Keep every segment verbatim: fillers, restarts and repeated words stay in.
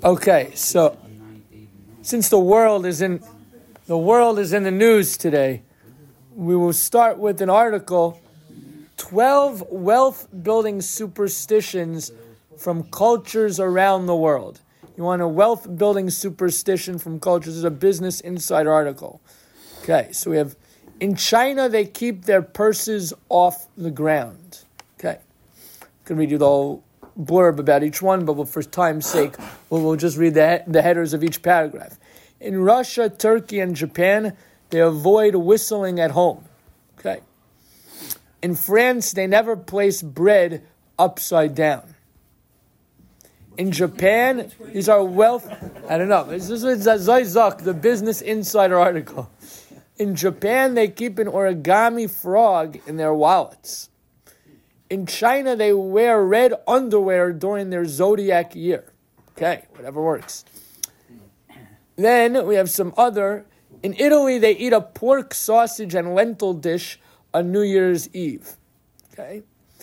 Okay, so since the world is in the world is in the news today, we will start with an article: twelve wealth building superstitions from cultures around the world. You want a wealth building superstition from cultures? This is a Business Insider article. Okay, so we have in China they keep their purses off the ground. Okay, I can read you the whole blurb about each one, but for time's sake, we'll, we'll just read the, the headers of each paragraph. In Russia, Turkey, and Japan, they avoid whistling at home. Okay. In France, they never place bread upside down. In Japan, these are wealth... I don't know. This is Zayzak, the Business Insider article. In Japan, they keep an origami frog in their wallets. In China, they wear red underwear during their zodiac year. Okay, whatever works. Then we have some other. In Italy, they eat a pork, sausage, and lentil dish on New Year's Eve. Okay.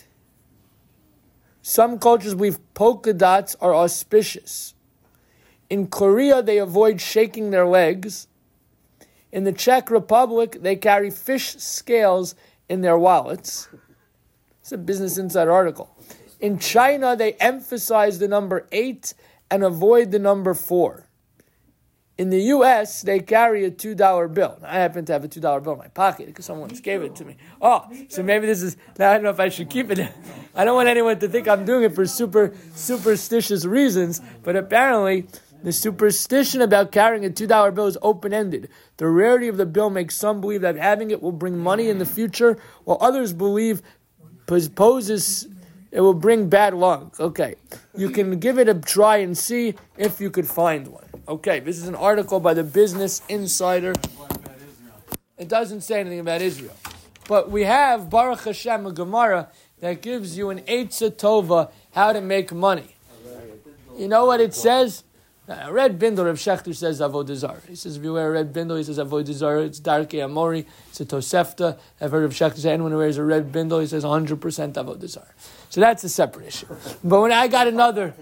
Some cultures believe polka dots are auspicious. In Korea, they avoid shaking their legs. In the Czech Republic, they carry fish scales in their wallets. It's a Business Insider article. In China, they emphasize the number eight and avoid the number four. In the U S, they carry a two dollar bill. I happen to have a two dollar bill in my pocket because someone just gave it to me. Oh, so maybe this is, now I don't know if I should keep it. I don't want anyone to think I'm doing it for super superstitious reasons, but apparently the superstition about carrying a two dollar bill is open-ended. The rarity of the bill makes some believe that having it will bring money in the future, while others believe poses it will bring bad luck. Okay, you can give it a try and see if you could find one. Okay, this is an article by the Business Insider. It doesn't say anything about Israel, but we have Baruch Hashem a Gemara that gives you an Eitzah Tova how to make money. You know what it says? A red bindle, Rav Shechter says Avodah Zarah. He says if you wear a red bindle, he says Avodah Zarah. It's Darkei Amori. It's a Tosefta. I've heard Rav Shechter say anyone who wears a red bindle, he says one hundred percent Avodah Zarah. So that's a separate issue. But when I got another,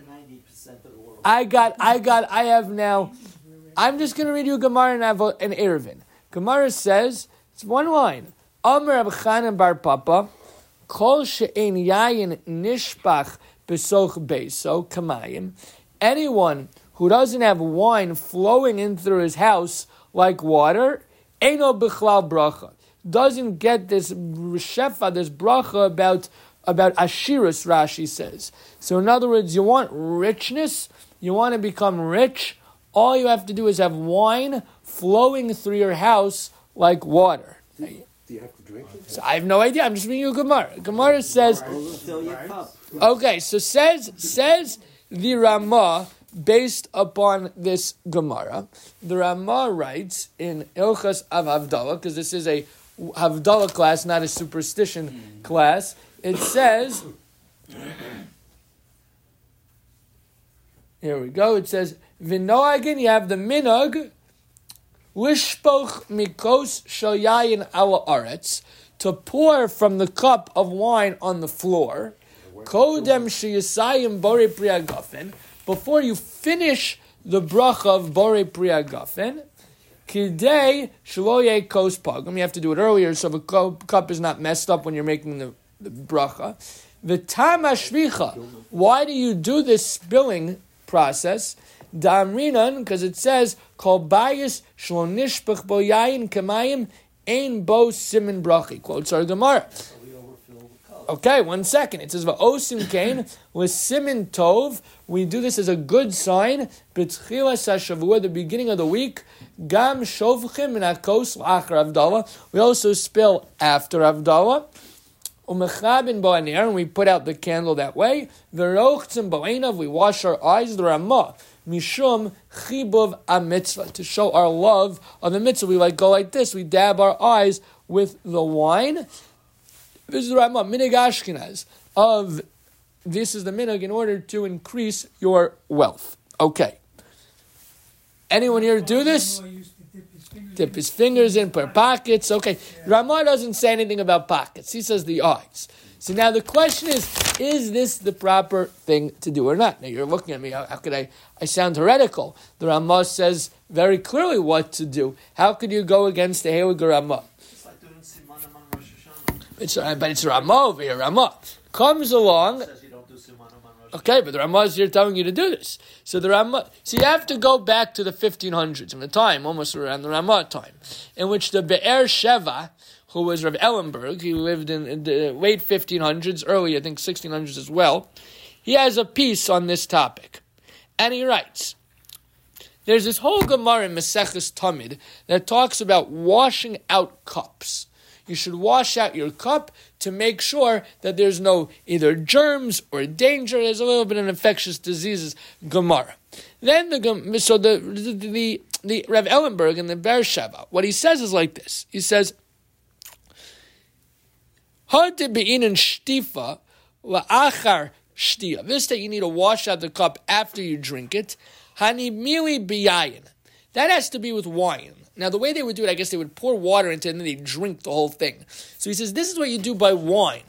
I got, I got, I have now. I'm just going to read you a Gemara and Avo and Eruvin. Gemara says it's one line. Amar Rav Chanan bar Papa, Kol she'ein yayin nishpach besoch beiso kamayim. Anyone who doesn't have wine flowing in through his house like water, eino bichlal bracha, doesn't get this shefa, this bracha about, about ashiras, Rashi says. So in other words, you want richness, you want to become rich, all you have to do is have wine flowing through your house like water. Do you have to drink it? So I have no idea, I'm just reading you a Gemara. Gemara says, okay, so says, says the Ramah, based upon this Gemara, the Ramah writes in Ilchas of Havdalah, because this is a Havdalah class, not a superstition class. It says, here we go, it says, V'noagin, you have the minag, lishpoch mikos shoyayin ala aretz, to pour from the cup of wine on the floor, kodem sheyasayim bore priagafen, before you finish the bracha of Borei Priya Gafen, Kidei Shaloye Kos Pagum, you have to do it earlier so the cup is not messed up when you're making the, the bracha. V'tam Ashvicha, why do you do this spilling process? Damrinan, because it says, Kol Bayis Shlonishpach Bo Yayin Kamayim Ein Bo Simin Brachi. Quotes our Gemara. Okay, one second. It says, "Va'osim kain with simin tov." We do this as a good sign. B'tchilas hashavua, the beginning of the week. Gam shovchim min hakos l'achar Havdalah. We also spill after Havdalah. Umechabin bo'anir, and we put out the candle that way. V'rochtzim bo'einav, we wash our eyes. The Ramah mishum chibuv amitzvah, to show our love of the mitzvah. We like go like this. We dab our eyes with the wine. This is the Ramah, minhag Ashkenaz, of this is the minhag in order to increase your wealth. Okay. Anyone here do this? Dip his fingers in per pockets. Okay. Ramah doesn't say anything about pockets. He says the eyes. So now the question is, is this the proper thing to do or not? Now you're looking at me, how, how could I, I sound heretical. The Ramah says very clearly what to do. How could you go against the Heilige Ramah? It's like doing Simanim on Rosh Hashanah. It's, uh, but it's Ramah over here. Ramah comes along. It says you don't do Simanim on Rosh Hashanah. Okay, but the Ramah is here telling you to do this. So the Ramah, so you have to go back to the fifteen hundreds, in the time, almost around the Ramah time, in which the Be'er Sheva, who was Rav Ellenberg, he lived in, in the late fifteen hundreds, early, I think, sixteen hundreds as well. He has a piece on this topic. And he writes, there's this whole Gemara in Maseches Tamid that talks about washing out cups. You should wash out your cup to make sure that there's no either germs or danger. There's a little bit of infectious diseases Gemara. Then the so the the the, the Rav Ellenberg in the Be'er Sheva, what he says is like this. He says, shtifa la'achar shtia. This that you need to wash out the cup after you drink it. Hani mili biyayin. That has to be with wine. Now, the way they would do it, I guess they would pour water into it and then they drink the whole thing. So he says, this is what you do by wine.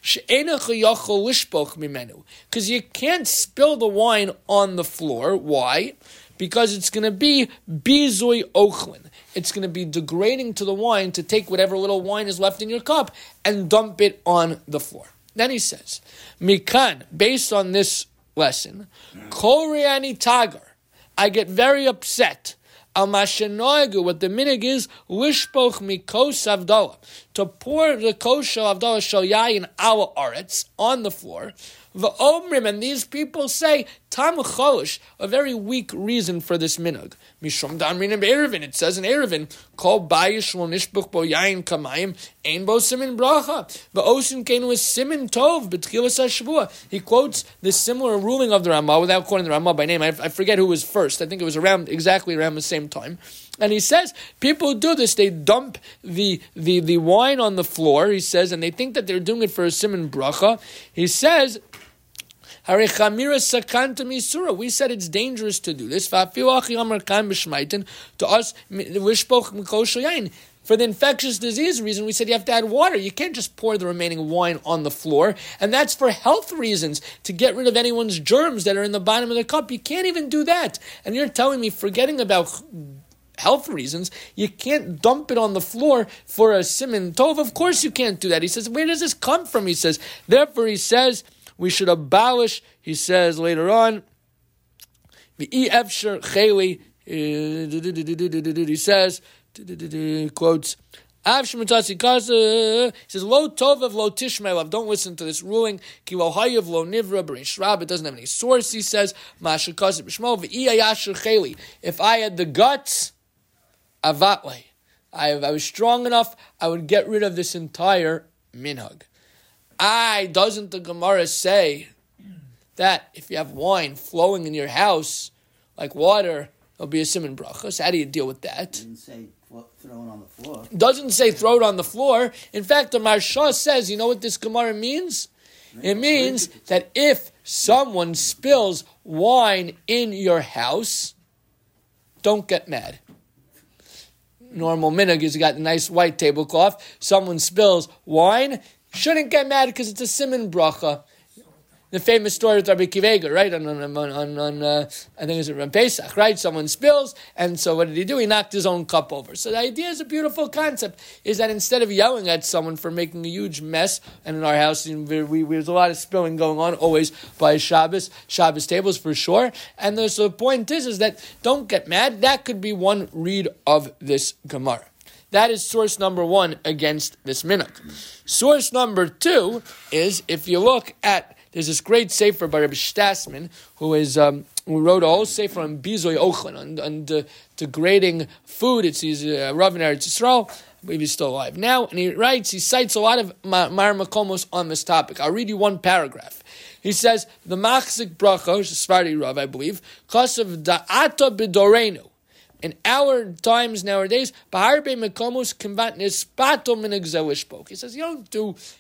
Because you can't spill the wine on the floor. Why? Because it's going to be bizui ochlin. It's going to be degrading to the wine to take whatever little wine is left in your cup and dump it on the floor. Then he says, Mikan, based on this lesson, Koreani Tagar, I get very upset. Al mashenoigu, what the minig is, lishpoch mikos avdallah, to pour the kosher avdallah shel yayin ala aretz on the floor. V'omrim, and these people say tam cholish, a very weak reason for this minog. Mishum damrin and Erevin, it says in Erevin, kol bayish lo nishbuch bo yayin kamayim ein bo simin bracha. V'osin kenu is simin tov b'tchilas hashvua. He quotes the similar ruling of the Ramah without quoting the Ramah by name. I, I forget who was first. I think it was around exactly around the same time. And he says people do this. They dump the the the wine on the floor. He says, and they think that they're doing it for a simin bracha. He says, we said it's dangerous to do this. To us, for the infectious disease reason, we said you have to add water. You can't just pour the remaining wine on the floor. And that's for health reasons, to get rid of anyone's germs that are in the bottom of the cup. You can't even do that. And you're telling me, forgetting about health reasons, you can't dump it on the floor for a simin tov. Of course you can't do that. He says, where does this come from? He says, therefore he says, we should abolish, he says later on, the efsher cheli, he says, quotes, he says, lo tovav lo tishmelav, don't listen to this ruling, ki lo hayav lo nivra b'reish rab, it doesn't have any source, he says, masha kasev b'shmo, v'i ayasher cheli, if I had the guts, avatle, I, I was strong enough, I would get rid of this entire minhag. I, doesn't the Gemara say that if you have wine flowing in your house like water, it'll be a siman bracha? So how do you deal with that? It didn't say throw it on the floor. Doesn't say throw it on the floor. In fact, the Marsha says, you know what this Gemara means? It means that if someone spills wine in your house, don't get mad. Normal minhag is you got a nice white tablecloth. Someone spills wine, shouldn't get mad because it's a siman bracha. The famous story with Rabbi Kivega, right? On, on, on, on uh, I think it was around Pesach, right? Someone spills, and so what did he do? He knocked his own cup over. So the idea is a beautiful concept, is that instead of yelling at someone for making a huge mess, and in our house, we, we, there's a lot of spilling going on, always by Shabbos, Shabbos tables for sure, and the, so the point is, is that don't get mad. That could be one read of this Gemara. That is source number one against this minhag. Source number two is, if you look at, there's this great sefer by Rabbi Shtasman, who is um, who wrote a whole sefer on bizoy ochlin, on, on de, degrading food. It's he's uh, Rav in Eretz Yisrael. I believe he's still alive now, and he writes, he cites a lot of Mar Makomos on this topic. I'll read you one paragraph. He says the machzik bracha, Sephardi Rav, I believe, kasav da'ata b'dorenu. In our times nowadays, he says you don't do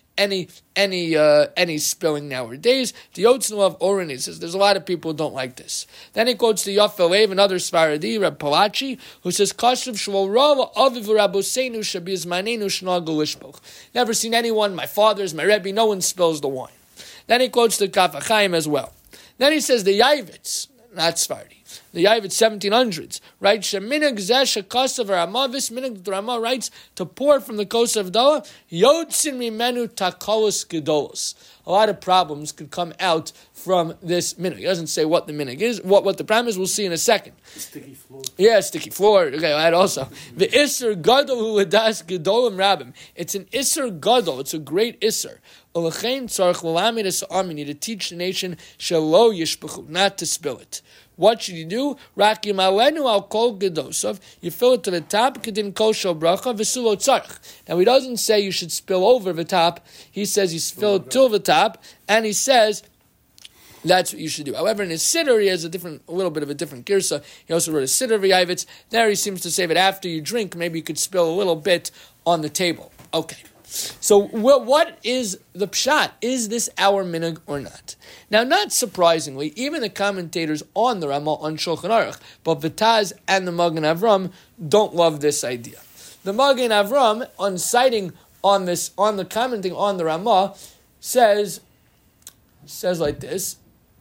any any uh, any spilling nowadays. The Yotznu of Oren, he says, there's a lot of people who don't like this. Then he quotes the Yafel Lev, another Svaradi, Reb Palachi, who says, Kashav Shmuel Rava Aviv Rabbeinu Shabiz Manenu Shnagel Lishpoch. Never seen anyone, my father's, my Rebbe, no one spills the wine. Then he quotes the Kaf HaChaim as well. Then he says the Yavitz, not Svardi. The Yavitz seventeen hundreds, right? Sheminag Zesh Kasav Ramah, this minag the Ramah writes to pour from the coast of Doha, Yotzin Mimenu Takalos Gedolos. A lot of problems could come out from this minhag. He doesn't say what the minhag is, what, what the problem is, we'll see in a second. Sticky floor. Yeah, sticky floor. Okay, that also. The Isser Gadol Hu Hadas Gedolim Rabbim. It's an Isser Gadol, it's a great Isser. Olachein Tzarech L'lamed Es Ha'am, you need to teach the nation, Shelo Yishbechu, not to spill it. What should you do? Rakim alenu al kol gedosov. You fill it to the top. Kedin kol shel bracha v'sulo tzarich. Now he doesn't say you should spill over the top. He says you fill it till the top, and he says that's what you should do. However, in his siddur, he has a different, a little bit of a different girsa. He also wrote a siddur v'yavitz. There he seems to say that after you drink, maybe you could spill a little bit on the table. Okay. So what is the pshat? Is this our minhag or not? Now, not surprisingly, even the commentators on the Ramah on Shulchan Aruch, but Vitaz and the Magen Avram don't love this idea. The Magen Avram, on citing on this, on the commenting on the Ramah, says says like this.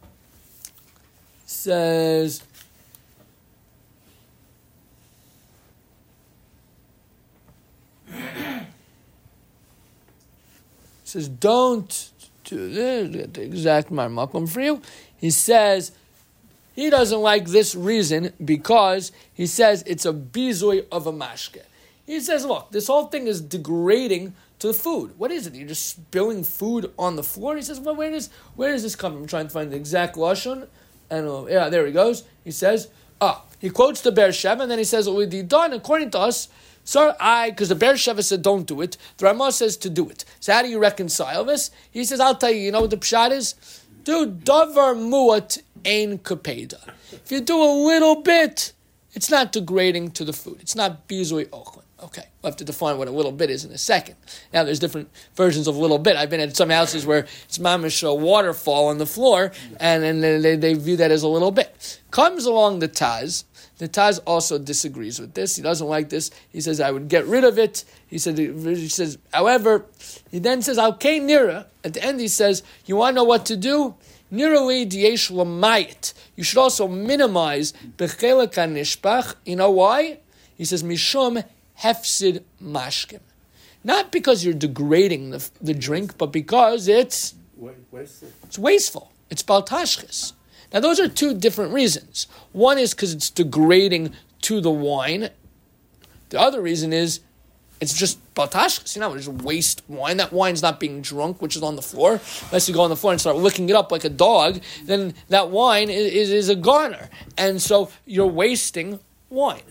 Says. Says, don't do this, get the exact marmakum for you. He says, he doesn't like this reason because he says it's a bizoy of a mashke. He says, look, this whole thing is degrading to the food. What is it? You're just spilling food on the floor? He says, well, where does, where does this come from? I'm trying to find the exact lashon. And uh, yeah, there he goes. He says, ah, he quotes the Be'er Sheva, and then he says, well, we've done, according to us, so I, because the Be'er Sheva said don't do it, the Ramah says to do it. So how do you reconcile this? He says, I'll tell you, you know what the pshat is? Do davar muat ein kapeda. If you do a little bit, it's not degrading to the food. It's not bizui ochlin. Okay, we'll have to define what a little bit is in a second. Now, there's different versions of little bit. I've been at some houses where it's mamish a waterfall on the floor, and, and they, they view that as a little bit. Comes along the Taz. The Taz also disagrees with this. He doesn't like this. He says, I would get rid of it. He said, he says, however, he then says, okay, nira. At the end, he says, you want to know what to do? Nirali diesh lamayit. You should also minimize bechelek hanishpach. You know why? He says, mishum hefsid mashkim. Not because you're degrading the, the drink, but because it's Wasteful. it's wasteful. It's baltashkis. Now, those are two different reasons. One is because it's degrading to the wine. The other reason is it's just baltashkis. You know, just waste wine. That wine's not being drunk, which is on the floor. Unless you go on the floor and start licking it up like a dog, then that wine is, is, is a garner. And so you're wasting wine.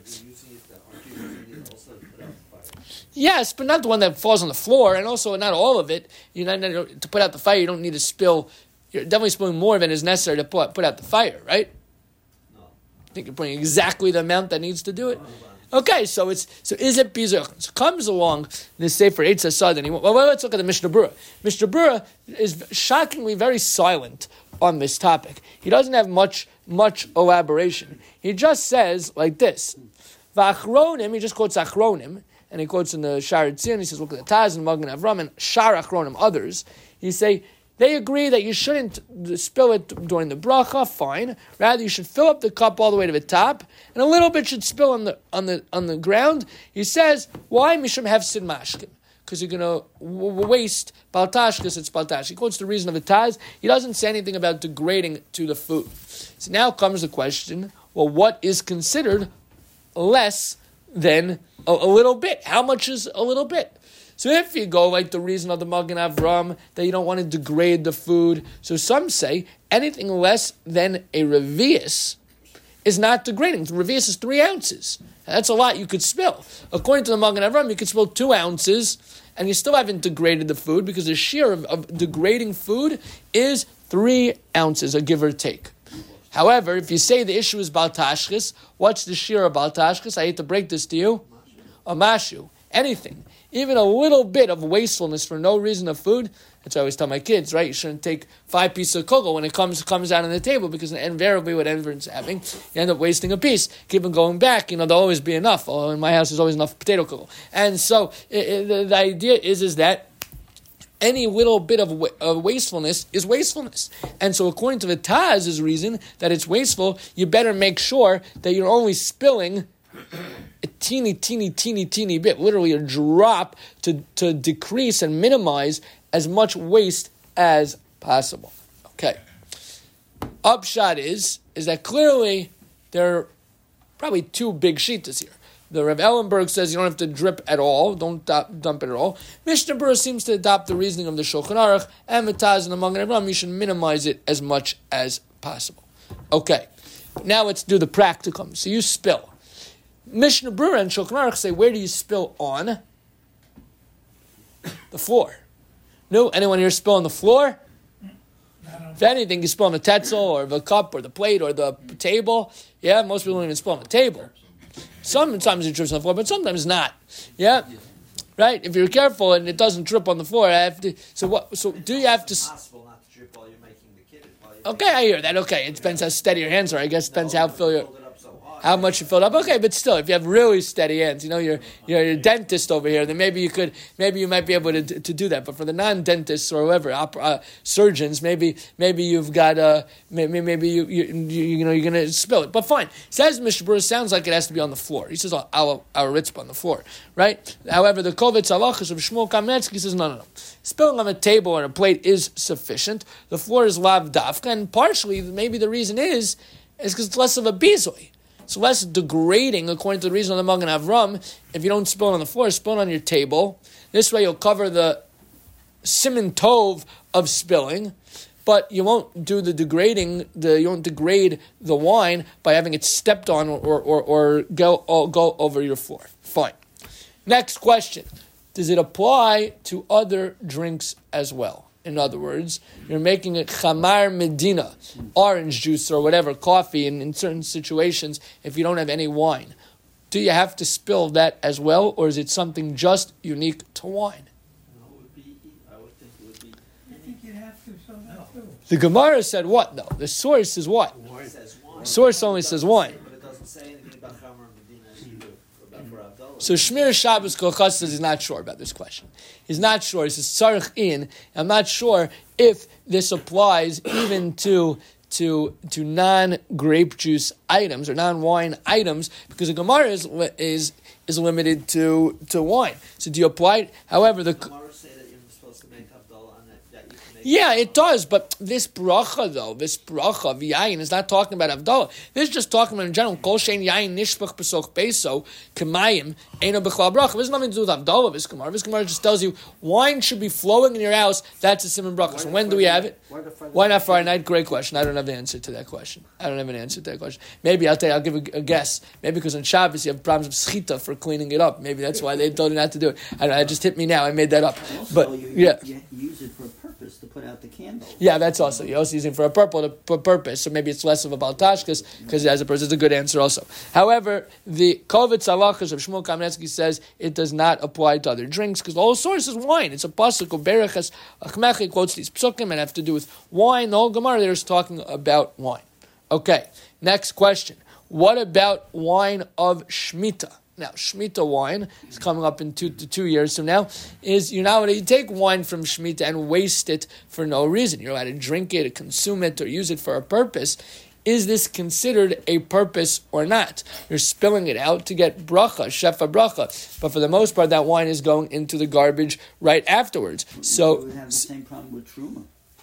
Yes, but not the one that falls on the floor, and also not all of it. You know, to put out the fire, you don't need to spill. You're definitely spilling more than is necessary to put, put out the fire, right? No. I think you're putting exactly the amount that needs to do it. Okay, so it's so is it bizarre? So comes along this Sefer Eitz Hasad, and he, well, let's look at the Mishnah Berurah. Mishnah Berurah is shockingly very silent on this topic. He doesn't have much much elaboration. He just says like this: V'achronim. He just quotes Achronim, and he quotes in the Sha'ar Tzin. He says, look at the Taz and Magen Avram and Shar Achronim, others. He say. They agree that you shouldn't spill it during the bracha, fine. Rather, you should fill up the cup all the way to the top, and a little bit should spill on the on the on the ground. He says, "Why mishum hefsid mashkim? Because you're going to w- waste baltashkas. It's baltash." He quotes the reason of the Taz. He doesn't say anything about degrading to the food. So now comes the question: well, what is considered less than a, a little bit? How much is a little bit? So if you go like the reason of the Magen Avram, that you don't want to degrade the food, so some say anything less than a revius is not degrading. The revius is three ounces. That's a lot you could spill. According to the Magen Avram, you could spill two ounces, and you still haven't degraded the food because the shear of, of degrading food is three ounces, a give or take. However, if you say the issue is baltashkis, what's the shear of baltashkis? I hate to break this to you. A mashu. anything, even a little bit of wastefulness for no reason of food. That's what I always tell my kids, right? You shouldn't take five pieces of cocoa when it comes comes out on the table, because invariably what everyone's having, you end up wasting a piece. Keep on going back, you know, there'll always be enough. Oh, in my house, there's always enough potato cocoa. And so it, it, the, the idea is, is that any little bit of, wa- of wastefulness is wastefulness. And so according to the Taz's reason that it's wasteful, you better make sure that you're only spilling a teeny, teeny, teeny, teeny bit, literally a drop, to, to decrease and minimize as much waste as possible. Okay. Upshot is, is that clearly there are probably two big shitas here. The Rav Ellenberg says you don't have to drip at all, don't dump, dump it at all. Mishnah Berurah seems to adopt the reasoning of the Shulchan Aruch, and Mataz and among Ram, you should minimize it as much as possible. Okay. Now let's do the practicum. So you spill. Mishnah Berurah and Shulchan Aruch say, where do you spill on? The floor. No, anyone here spill on the floor? If anything, you spill on the tetzel or the cup or the plate or the table. Yeah, most people don't even spill on the table. Sometimes it drips on the floor, but sometimes not. Yeah, right. If you're careful and it doesn't drip on the floor, I have to. So what? So do you have to? It's possible not to drip while you're making the kiddush. while you're Okay, I hear that. Okay, it depends how steady your hands are. I guess it depends how fill your. Hold it up so hard. How much you filled up? Okay, but still, if you have really steady hands, you know, you're you're a dentist over here, then maybe you could, maybe you might be able to to do that. But for the non-dentists or whoever, opera, uh, surgeons, maybe maybe you've got uh maybe maybe you you, you you know you're gonna spill it. But fine, says Mishnah Berurah, sounds like it has to be on the floor. He says our our ritzpah on the floor, right? However, the Kovetz Halachos of Shmuel Kamenetsky says no no no, spilling on a table or a plate is sufficient. The floor is lav dafka, and partially maybe the reason is is because it's less of a bizoi. It's less degrading, according to the reason of the Magen Avram. If you don't spill it on the floor, spill it on your table. This way you'll cover the siman tov of spilling, but you won't do the degrading, the, you won't degrade the wine by having it stepped on or, or, or go, or go over your floor. Fine. Next question. Does it apply to other drinks as well? In other words, you're making it chamar medina, orange juice or whatever, coffee, and in certain situations, if you don't have any wine, do you have to spill that as well, or is it something just unique to wine? No, it would be, I would think it would be. I think you'd have to somehow too. The Gemara said what, though? The source is what? It says wine. Source only says wine. But it doesn't say anything about Chamar and Medina as you do about for Abdullah. So Shmir Shabbos Kochas says he's not sure about this question. He's not sure. He says Tzarech in. I'm not sure if this applies even to to to non grape juice items or non wine items, because the Gemara is is is limited to to wine. So do you apply it? However, the Gemara say that you're supposed to make Abdullah and that, that you can make. yeah, it does, but this bracha though, this bracha of yayin is not talking about Avdallah. This is just talking about in general. Kol shein yayin nishpach b'soch beso k'mayim eino b'chlal bracha. This has nothing to do with Avdallah. This Gemara, this Gemara just tells you wine should be flowing in your house. That's a siman bracha. So when do we have it? Why not Friday night? Great question. I don't have the answer to that question. I don't have an answer to that question. Maybe I'll tell you. I'll give a, a guess. Maybe because on Shabbos you have problems with schita for cleaning it up. Maybe that's why they told you not to do it. I don't know. It just hit me now. I made that up. Also, But you, yeah. you use it for a purpose to put out the candle. Yeah, that's also. You're also using it for a purple to, purpose, so maybe it's less of a baltash because as a person, it's a good answer also. However, the Kovetz Halachos of Shmuel Kamenetsky says it does not apply to other drinks because the whole source is wine. It's a pasuk of Bereches Achmechi quotes these psukim and have to do with wine. The whole Gemara there is talking about wine. Okay, next question. What about wine of Shemitah? Now, Shemitah wine is coming up in two to two years from now. Is you're not allowed to take wine from Shemitah and waste it for no reason. You're allowed to drink it, consume it, or use it for a purpose. Is this considered a purpose or not? You're spilling it out to get bracha, shefa bracha. But for the most part, that wine is going into the garbage right afterwards. So you would have the same problem with truma.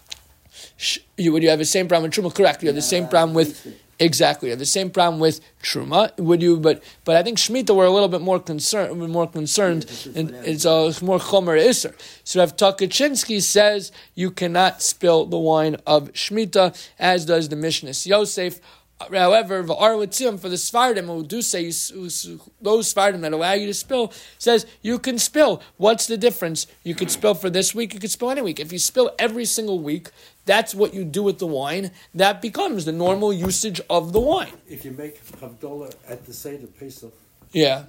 sh- you would you have the same problem with truma? Correct. You have the same problem with exactly. You have the same problem with truma. Would you? But but I think Shemitah were a little bit more concerned. More concerned, and it's a more chomer iser. So Rav Tukachinsky says you cannot spill the wine of Shemitah, as does the Mishnah Yosef. However, the Arlitzim for the Sfardim who do say you, those Sfardim that allow you to spill says you can spill. What's the difference? You could spill for this week. You could spill any week. If you spill every single week, that's what you do with the wine. That becomes the normal usage of the wine. If you make Havdalah at the Seder Pesach, Yeah.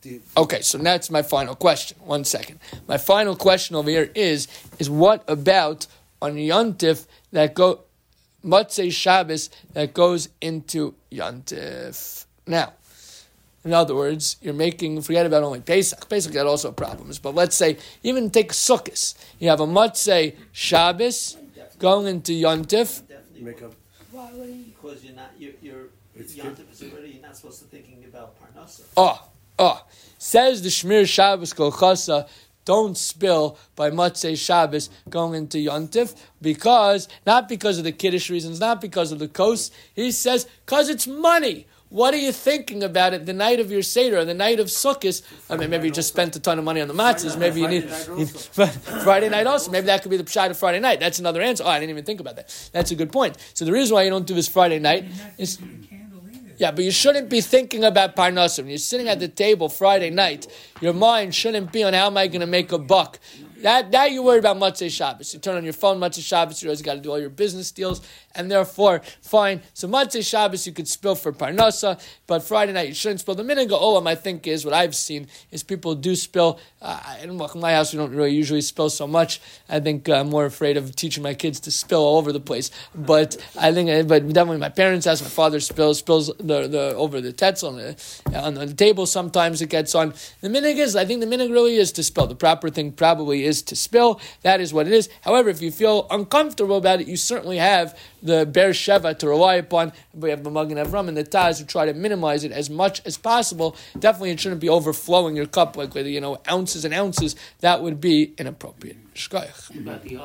The, Okay, so that's my final question. One second. My final question over here is, is what about on Yontif that go, Motzei Shabbos that goes into Yontif? Now, in other words, you're making, forget about only Pesach. Pesach got also problems, but let's say, even take Sukkot. You have a Motzei Shabbos going into Yontif. Definitely. make up. Why would he? Because you're not, you're, you're, It's Yontif is already, you're not supposed to thinking about Parnasa. Oh, oh. Says the Shmir Shabbos Kolchasa, don't spill by Motzei Shabbos going into Yontif, because, not because of the Kiddush reasons, not because of the kos. He says, because it's money. What are you thinking about it the night of your Seder, or the night of Sukkot? I mean, maybe you just spent a ton of money on the matzahs. Maybe you need, you, Friday night also. Maybe that could be the pshat of Friday night. That's another answer. Oh, I didn't even think about that. That's a good point. So the reason why you don't do this Friday night You're not is... thinking of candle either. Yeah, but you shouldn't be thinking about Parnasa. When you're sitting at the table Friday night, your mind shouldn't be on how am I going to make a buck. That, that you worry about Motzei Shabbos. You turn on your phone, Motzei Shabbos, you always got to do all your business deals, and therefore, fine. So Motzei Shabbos you could spill for Parnasa, but Friday night you shouldn't spill. The Minhag Olam, I think, is what I've seen, is people do spill. Uh, in my house, we don't really usually spill so much. I think uh, I'm more afraid of teaching my kids to spill all over the place. But I think, uh, but definitely my parents' house, my father spills, spills the, the over the tetzel on the, on the table. Sometimes it gets on. The Minhag is, I think the Minhag really is to spill. The proper thing probably is to spill. That is what it is. However, if you feel uncomfortable about it, you certainly have the Be'er Sheva to rely upon. We have the Magen Avram and the Taz who try to minimize it as much as possible. Definitely, it shouldn't be overflowing your cup like with, you know, ounces and ounces. That would be inappropriate. Shkoyach.